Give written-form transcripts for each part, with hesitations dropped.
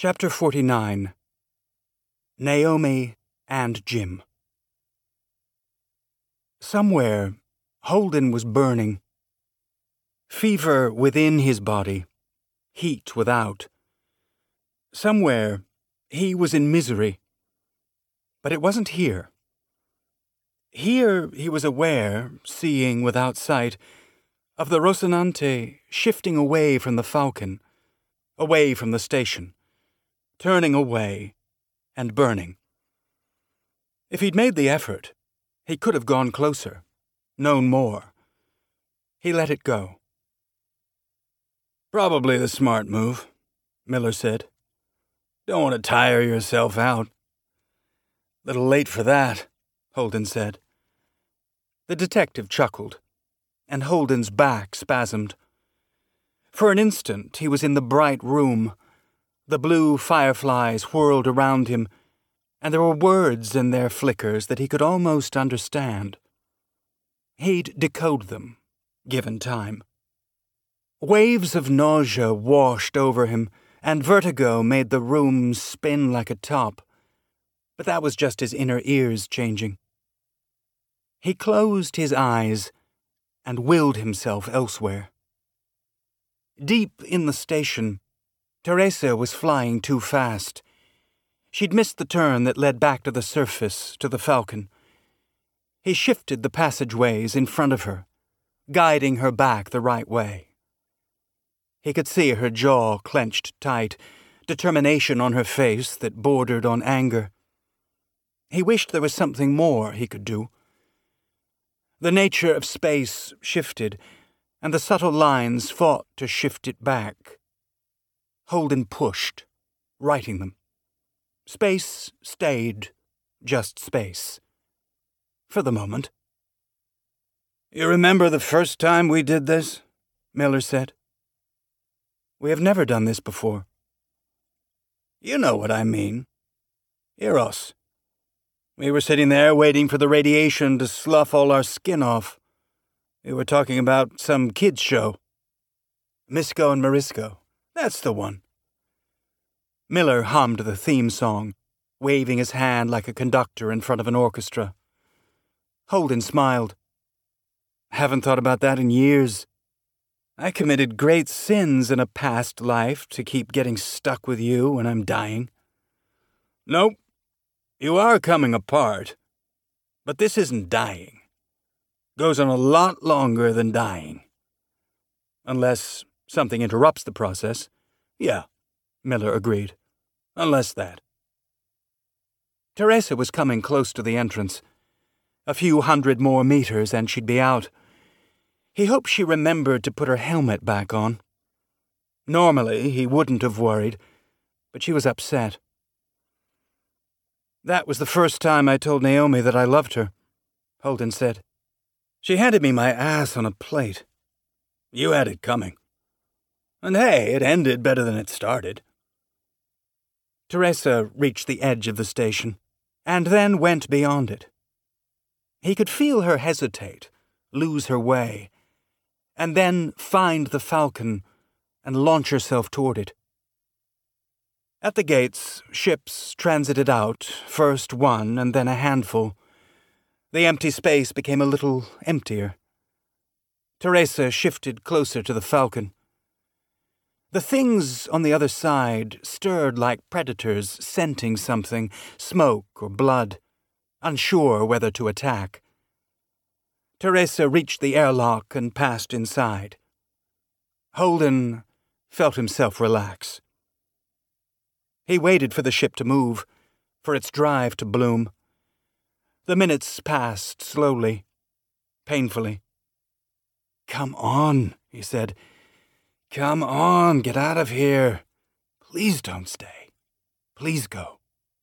Chapter 49. Naomi and Jim. Somewhere, Holden was burning. Fever within his body, heat without. Somewhere, he was in misery. But it wasn't here. Here he was aware, seeing without sight, of the Rocinante shifting away from the Falcon, away from the station, turning away and burning. If he'd made the effort, he could have gone closer, known more. He let it go. "Probably the smart move," Miller said. "Don't want to tire yourself out." "Little late for that," Holden said. The detective chuckled, and Holden's back spasmed. For an instant he was in the bright room. The blue fireflies whirled around him, and there were words in their flickers that he could almost understand. He'd decode them, given time. Waves of nausea washed over him, and vertigo made the room spin like a top. But that was just his inner ears changing. He closed his eyes and willed himself elsewhere. Deep in the station, Teresa was flying too fast. She'd missed the turn that led back to the surface, to the Falcon. He shifted the passageways in front of her, guiding her back the right way. He could see her jaw clenched tight, determination on her face that bordered on anger. He wished there was something more he could do. The nature of space shifted, and the subtle lines fought to shift it back. Holden pushed, righting them. Space stayed just space. For the moment. "You remember the first time we did this?" Miller said. "We have never done this before." "You know what I mean. Eros. We were sitting there waiting for the radiation to slough all our skin off. We were talking about some kids' show. Misko and Marisco. That's the one." Miller hummed the theme song, waving his hand like a conductor in front of an orchestra. Holden smiled. "Haven't thought about that in years. I committed great sins in a past life to keep getting stuck with you when I'm dying." "Nope. You are coming apart. But this isn't dying. Goes on a lot longer than dying. Unless something interrupts the process. Yeah," Miller agreed. "Unless that." Teresa was coming close to the entrance. A few hundred more meters and she'd be out. He hoped she remembered to put her helmet back on. Normally, he wouldn't have worried, but she was upset. "That was the first time I told Naomi that I loved her," Holden said. "She handed me my ass on a plate. You had it coming. And hey, it ended better than it started." Teresa reached the edge of the station, and then went beyond it. He could feel her hesitate, lose her way, and then find the Falcon and launch herself toward it. At the gates, ships transited out, first one and then a handful. The empty space became a little emptier. Teresa shifted closer to the Falcon. The things on the other side stirred like predators scenting something, smoke or blood, unsure whether to attack. Teresa reached the airlock and passed inside. Holden felt himself relax. He waited for the ship to move, for its drive to bloom. The minutes passed slowly, painfully. "Come on," he said. "Come on, get out of here. Please don't stay. Please go."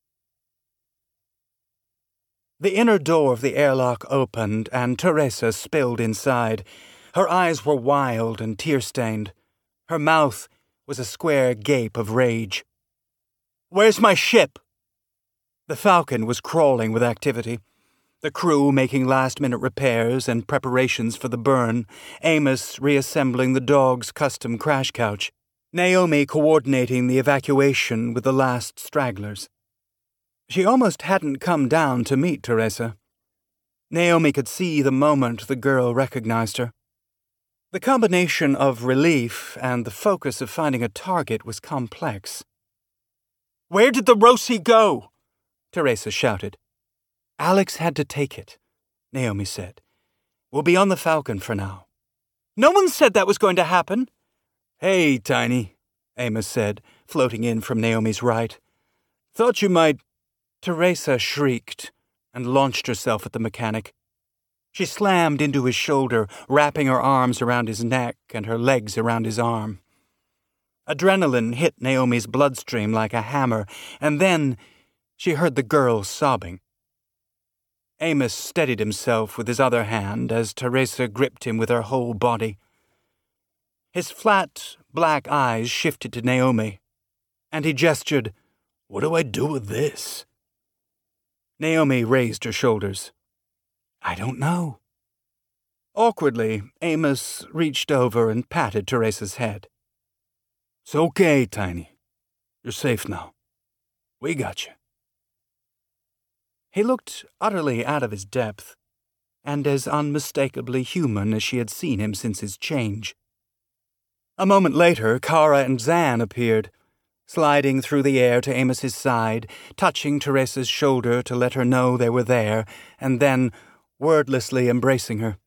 The inner door of the airlock opened and Teresa spilled inside. Her eyes were wild and tear-stained. Her mouth was a square gape of rage. "Where's my ship?" The Falcon was crawling with activity. The crew making last-minute repairs and preparations for the burn, Amos reassembling the dog's custom crash couch. Naomi coordinating the evacuation with the last stragglers. She almost hadn't come down to meet Teresa. Naomi could see the moment the girl recognized her. The combination of relief and the focus of finding a target was complex. "Where did the Rosie go?" Teresa shouted. "Alex had to take it," Naomi said. "We'll be on the Falcon for now." "No one said that was going to happen." "Hey, Tiny," Amos said, floating in from Naomi's right. "Thought you might—" Teresa shrieked and launched herself at the mechanic. She slammed into his shoulder, wrapping her arms around his neck and her legs around his arm. Adrenaline hit Naomi's bloodstream like a hammer, and then she heard the girl sobbing. Amos steadied himself with his other hand as Teresa gripped him with her whole body. His flat, black eyes shifted to Naomi, and he gestured, "What do I do with this?" Naomi raised her shoulders. "I don't know." Awkwardly, Amos reached over and patted Teresa's head. "It's okay, Tiny. You're safe now. We got you." He looked utterly out of his depth, and as unmistakably human as she had seen him since his change. A moment later, Kara and Zan appeared, sliding through the air to Amos's side, touching Teresa's shoulder to let her know they were there, and then wordlessly embracing her.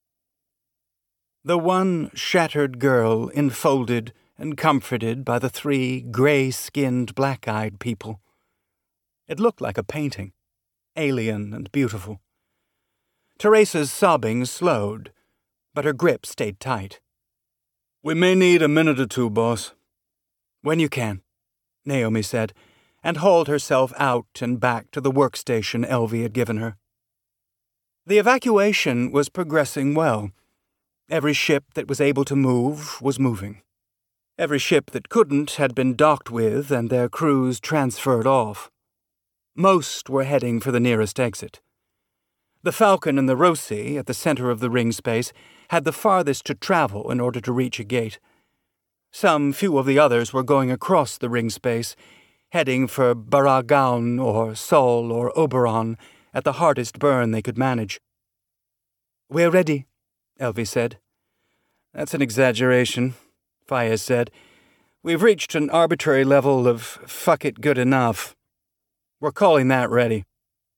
The one shattered girl enfolded and comforted by the three gray-skinned, black-eyed people. It looked like a painting, alien and beautiful. Teresa's sobbing slowed, but her grip stayed tight. "We may need a minute or two, boss." "When you can," Naomi said, and hauled herself out and back to the workstation Elvie had given her. The evacuation was progressing well. Every ship that was able to move was moving. Every ship that couldn't had been docked with and their crews transferred off. Most were heading for the nearest exit. The Falcon and the Rosie, at the center of the ring space, had the farthest to travel in order to reach a gate. Some few of the others were going across the ring space, heading for Baragaun or Sol or Oberon at the hardest burn they could manage. "We're ready," Elvie said. "That's an exaggeration," Fayez said. "We've reached an arbitrary level of fuck it good enough. We're calling that ready."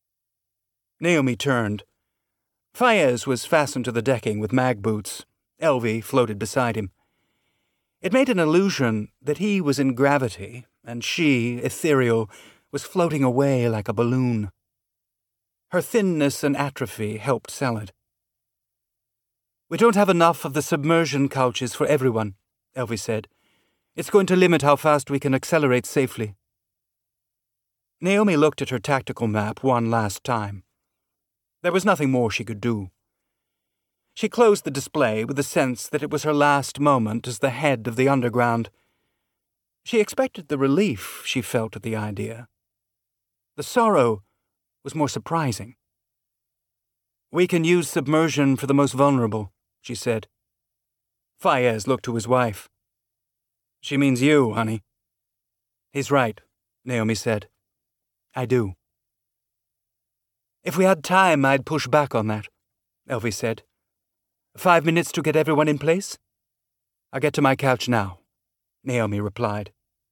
Naomi turned. Fayez was fastened to the decking with mag boots. Elvie floated beside him. It made an illusion that he was in gravity, and she, ethereal, was floating away like a balloon. Her thinness and atrophy helped sell it. "We don't have enough of the submersion couches for everyone," Elvie said. "It's going to limit how fast we can accelerate safely." Naomi looked at her tactical map one last time. There was nothing more she could do. She closed the display with the sense that it was her last moment as the head of the underground. She expected the relief she felt at the idea. The sorrow was more surprising. "We can use submersion for the most vulnerable," she said. Fayez looked to his wife. "She means you, honey." "He's right," Naomi said. "I do." "If we had time, I'd push back on that," Elvie said. 5 minutes to get everyone in place?" "I'll get to my couch now," Naomi replied.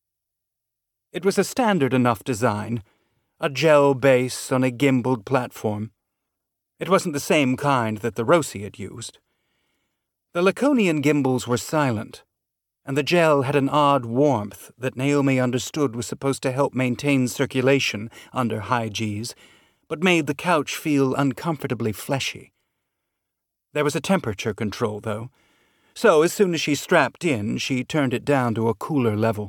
It was a standard enough design, a gel base on a gimbaled platform. It wasn't the same kind that the Rosie had used. The Laconian gimbals were silent, and the gel had an odd warmth that Naomi understood was supposed to help maintain circulation under high Gs, but made the couch feel uncomfortably fleshy. There was a temperature control, though, so as soon as she strapped in, she turned it down to a cooler level.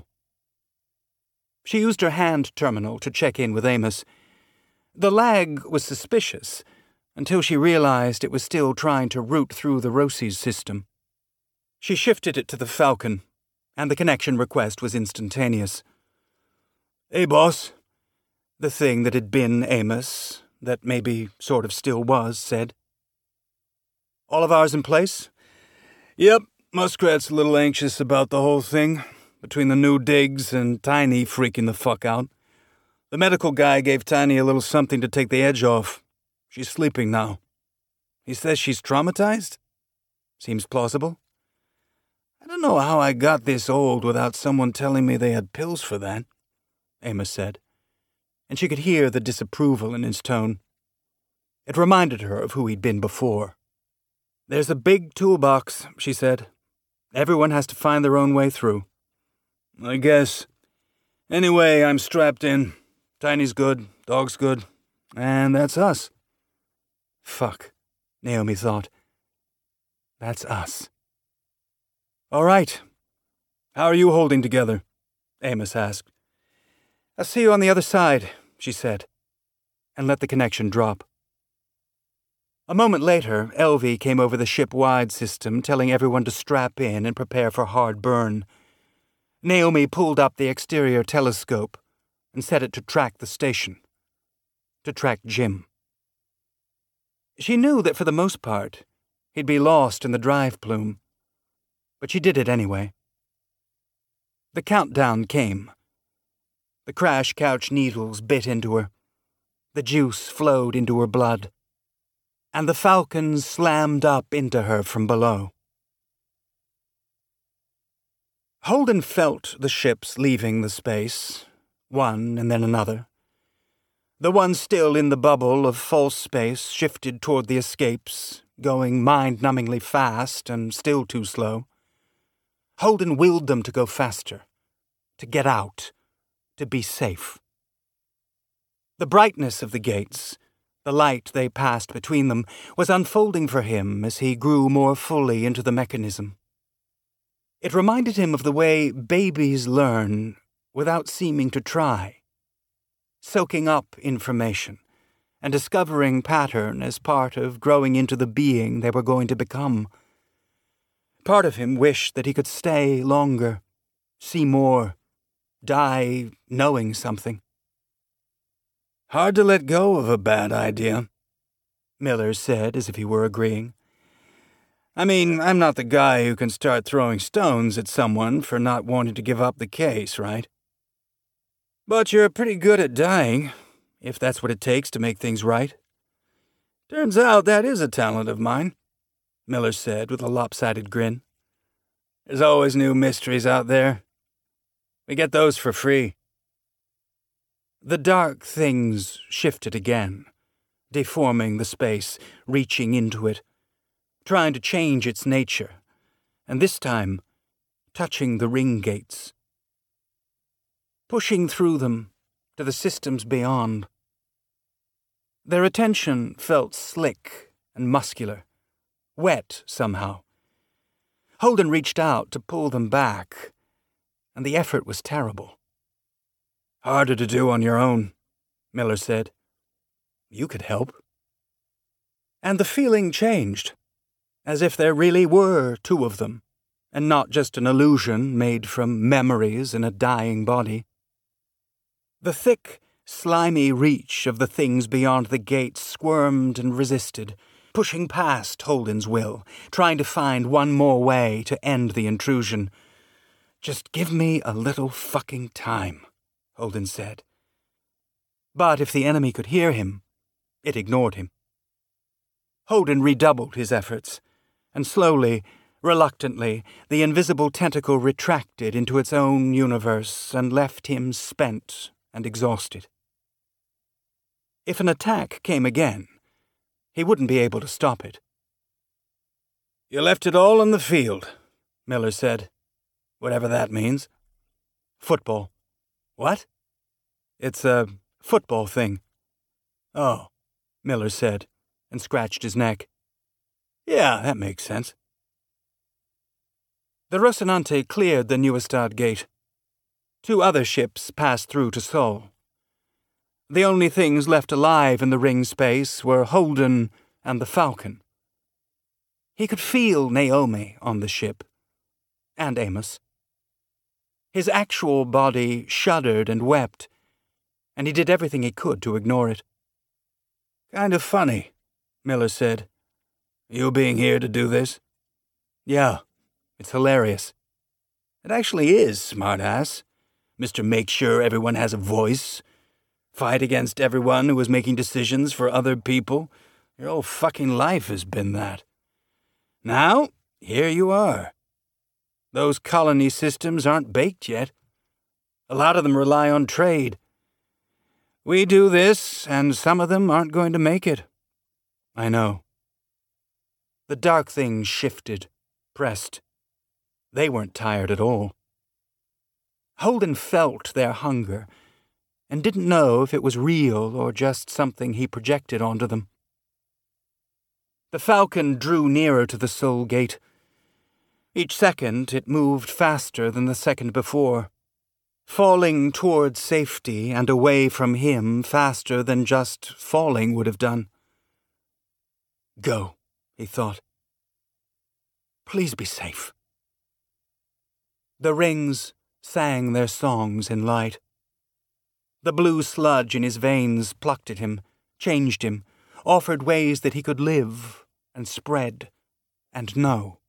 She used her hand terminal to check in with Amos. The lag was suspicious, until she realized it was still trying to root through the Rosie's system. She shifted it to the Falcon, and the connection request was instantaneous. "Hey, boss," the thing that had been Amos, that maybe sort of still was, said. "All of ours in place?" "Yep, Muskrat's a little anxious about the whole thing, between the new digs and Tiny freaking the fuck out. The medical guy gave Tiny a little something to take the edge off. She's sleeping now. He says she's traumatized? Seems plausible. I don't know how I got this old without someone telling me they had pills for that, Amos said, and she could hear the disapproval in his tone. It reminded her of who he'd been before. There's a big toolbox, she said. Everyone has to find their own way through. I guess. Anyway, I'm strapped in. Tiny's good, dog's good, and that's us. Fuck, Naomi thought. That's us. All right. How are you holding together? Amos asked. I'll see you on the other side, she said, and let the connection drop. A moment later, Elvie came over the ship-wide system, telling everyone to strap in and prepare for hard burn. Naomi pulled up the exterior telescope and set it to track the station, to track Jim. She knew that for the most part, he'd be lost in the drive plume, but she did it anyway. The countdown came. The crash couch needles bit into her. The juice flowed into her blood. And the Falcon slammed up into her from below. Holden felt the ships leaving the space, one and then another. The one still in the bubble of false space shifted toward the escapes, going mind-numbingly fast and still too slow. Holden willed them to go faster, to get out, to be safe. The brightness of the gates, the light they passed between them, was unfolding for him as he grew more fully into the mechanism. It reminded him of the way babies learn without seeming to try, soaking up information and discovering pattern as part of growing into the being they were going to become. Part of him wished that he could stay longer, see more, die knowing something. Hard to let go of a bad idea, Miller said as if he were agreeing. I mean, I'm not the guy who can start throwing stones at someone for not wanting to give up the case, right? But you're pretty good at dying, if that's what it takes to make things right. Turns out that is a talent of mine, Miller said with a lopsided grin. There's always new mysteries out there. We get those for free. The dark things shifted again, deforming the space, reaching into it, trying to change its nature, and this time touching the ring gates, pushing through them to the systems beyond. Their attention felt slick and muscular, wet somehow. Holden reached out to pull them back, and the effort was terrible. Harder to do on your own, Miller said. You could help. And the feeling changed, as if there really were two of them, and not just an illusion made from memories in a dying body. The thick, slimy reach of the things beyond the gate squirmed and resisted, pushing past Holden's will, trying to find one more way to end the intrusion. Just give me a little fucking time, Holden said. But if the enemy could hear him, it ignored him. Holden redoubled his efforts, and slowly, reluctantly, the invisible tentacle retracted into its own universe and left him spent and exhausted. If an attack came again, he wouldn't be able to stop it. You left it all on the field, Miller said, whatever that means. Football. What? It's a football thing. Oh, Miller said, and scratched his neck. Yeah, that makes sense. The Rocinante cleared the Nieuwestad gate. 2 other ships passed through to Sol. The only things left alive in the ring space were Holden and the Falcon. He could feel Naomi on the ship, and Amos. His actual body shuddered and wept, and he did everything he could to ignore it. Kind of funny, Miller said. You being here to do this? Yeah, it's hilarious. It actually is, smartass. Mr. Make sure everyone has a voice. Fight against everyone who is making decisions for other people. Your whole fucking life has been that. Now, here you are. Those colony systems aren't baked yet. A lot of them rely on trade. We do this, and some of them aren't going to make it. I know. The dark things shifted, pressed. They weren't tired at all. Holden felt their hunger, and didn't know if it was real or just something he projected onto them. The Falcon drew nearer to the Soul Gate. Each second it moved faster than the second before, falling towards safety and away from him faster than just falling would have done. Go, he thought. Please be safe. The rings sang their songs in light. The blue sludge in his veins plucked at him, changed him, offered ways that he could live and spread and know.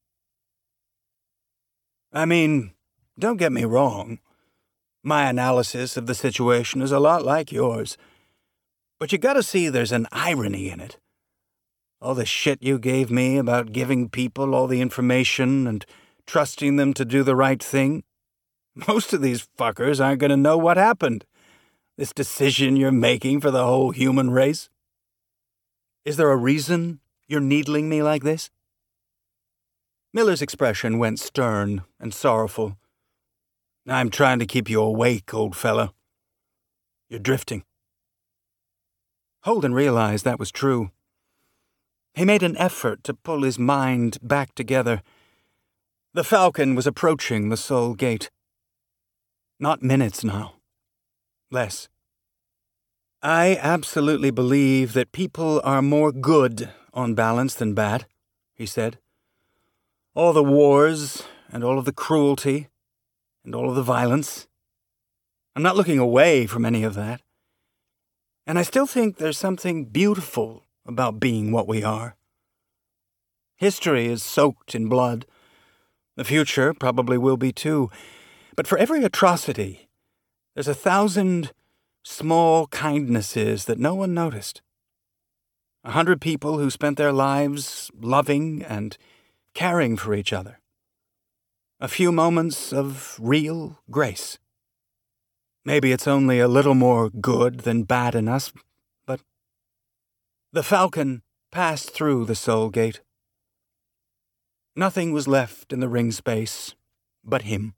I mean, don't get me wrong. My analysis of the situation is a lot like yours. But you gotta see there's an irony in it. All the shit you gave me about giving people all the information and trusting them to do the right thing. Most of these fuckers aren't gonna know what happened. This decision you're making for the whole human race. Is there a reason you're needling me like this? Miller's expression went stern and sorrowful. I'm trying to keep you awake, old fellow. You're drifting. Holden realized that was true. He made an effort to pull his mind back together. The Falcon was approaching the Soul Gate. Not minutes now. Less. I absolutely believe that people are more good on balance than bad, he said. All the wars and all of the cruelty and all of the violence. I'm not looking away from any of that. And I still think there's something beautiful about being what we are. History is soaked in blood. The future probably will be too. But for every atrocity, there's 1,000 small kindnesses that no one noticed. 100 people who spent their lives loving and caring for each other. A few moments of real grace. Maybe it's only a little more good than bad in us, but... The Falcon passed through the Soul Gate. Nothing was left in the ring space but him.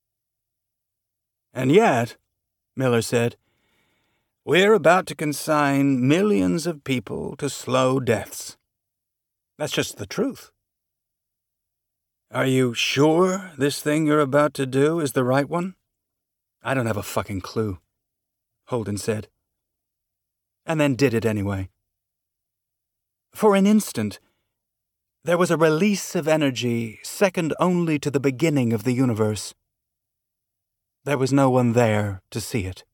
And yet, Miller said, we're about to consign millions of people to slow deaths. That's just the truth. Are you sure this thing you're about to do is the right one? I don't have a fucking clue, Holden said. And then did it anyway. For an instant, there was a release of energy second only to the beginning of the universe. There was no one there to see it.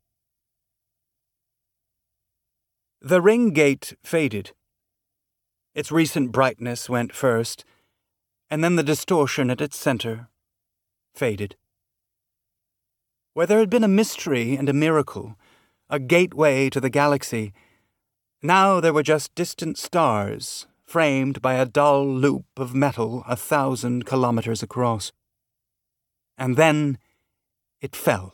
The ring gate faded. Its recent brightness went first, and then the distortion at its center faded. Where there had been a mystery and a miracle, a gateway to the galaxy, now there were just distant stars, framed by a dull loop of metal 1,000 kilometers across. And then it fell.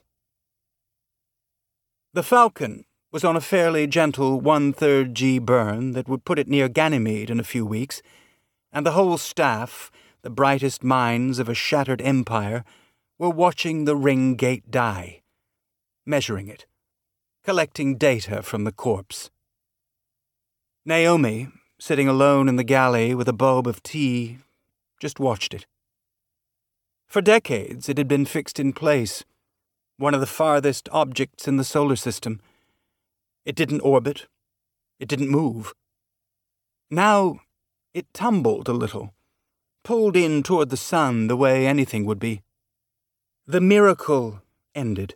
The Falcon was on a fairly gentle 1/3 G burn that would put it near Ganymede in a few weeks, and the whole staff, the brightest minds of a shattered empire, were watching the ring gate die, measuring it, collecting data from the corpse. Naomi, sitting alone in the galley with a bulb of tea, just watched it. For decades it had been fixed in place, one of the farthest objects in the solar system. It didn't orbit. It didn't move. Now it tumbled a little, pulled in toward the sun the way anything would be. The miracle ended.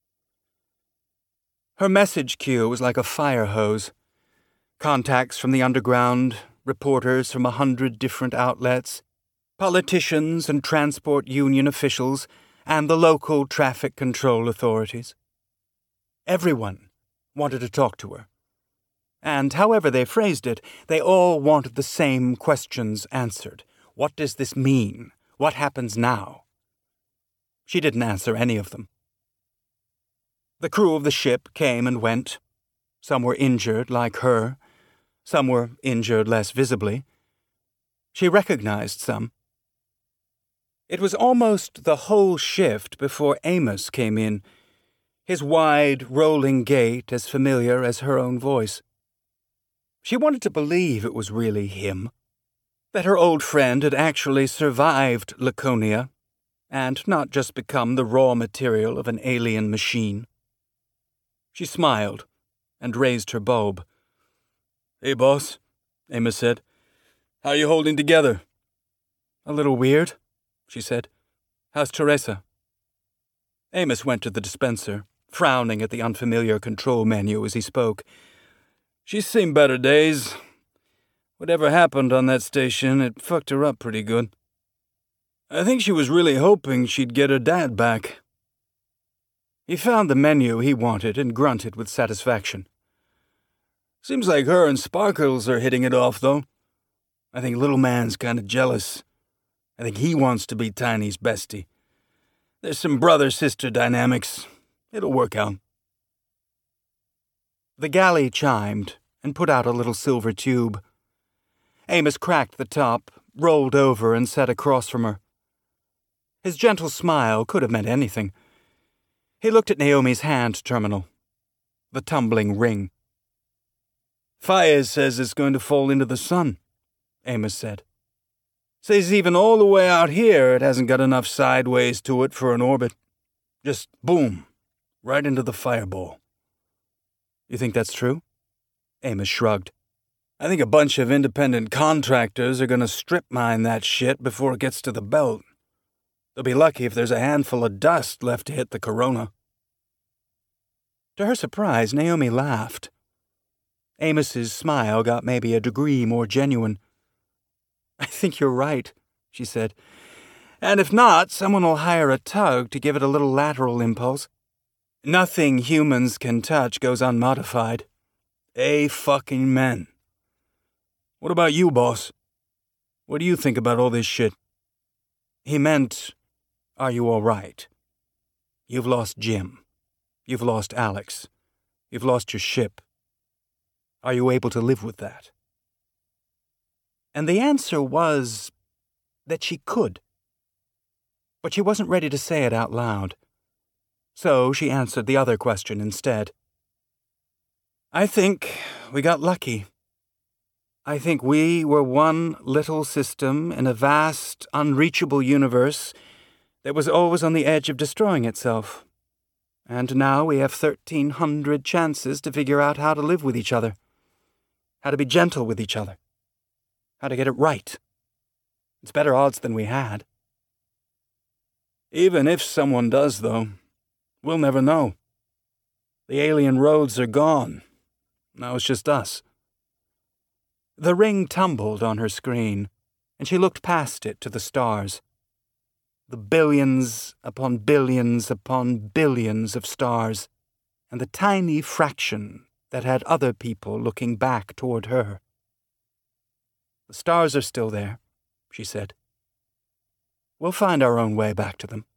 Her message queue was like a fire hose. Contacts from the underground, reporters from 100 different outlets, politicians and transport union officials, and the local traffic control authorities. Everyone wanted to talk to her. And however they phrased it, they all wanted the same questions answered. What does this mean? What happens now? She didn't answer any of them. The crew of the ship came and went. Some were injured, like her. Some were injured less visibly. She recognized some. It was almost the whole shift before Amos came in, his wide, rolling gait as familiar as her own voice. She wanted to believe it was really him, that her old friend had actually survived Laconia, and not just become the raw material of an alien machine. She smiled and raised her bulb. "Hey, boss," Amos said. "How you holding together?" "A little weird," she said. "How's Teresa?" Amos went to the dispenser, frowning at the unfamiliar control menu as he spoke. "She's seen better days. Whatever happened on that station, it fucked her up pretty good. I think she was really hoping she'd get her dad back." He found the menu he wanted and grunted with satisfaction. "Seems like her and Sparkles are hitting it off, though. I think little man's kind of jealous. I think he wants to be Tiny's bestie. There's some brother-sister dynamics. It'll work out." The galley chimed and put out a little silver tube. Amos cracked the top, rolled over, and sat across from her. His gentle smile could have meant anything. He looked at Naomi's hand terminal, the tumbling ring. "Faiz says it's going to fall into the sun," Amos said. "Says even all the way out here it hasn't got enough sideways to it for an orbit. Just boom, right into the fireball." "You think that's true?" Amos shrugged. "I think a bunch of independent contractors are going to strip mine that shit before it gets to the belt. They'll be lucky if there's a handful of dust left to hit the corona." To her surprise, Naomi laughed. Amos's smile got maybe a degree more genuine. "I think you're right," she said. "And if not, someone will hire a tug to give it a little lateral impulse. Nothing humans can touch goes unmodified. Fucking-men. What about you, boss? What do you think about all this shit?" He meant, are you all right? You've lost Jim. You've lost Alex. You've lost your ship. Are you able to live with that? And the answer was that she could. But she wasn't ready to say it out loud. So she answered the other question instead. "I think we got lucky. I think we were one little system in a vast, unreachable universe that was always on the edge of destroying itself. And now we have 1,300 chances to figure out how to live with each other, how to be gentle with each other, how to get it right. It's better odds than we had. Even if someone does, though, we'll never know. The alien roads are gone. Now it's just us." The ring tumbled on her screen, and she looked past it to the stars. The billions upon billions upon billions of stars, and the tiny fraction that had other people looking back toward her. "The stars are still there," she said. "We'll find our own way back to them."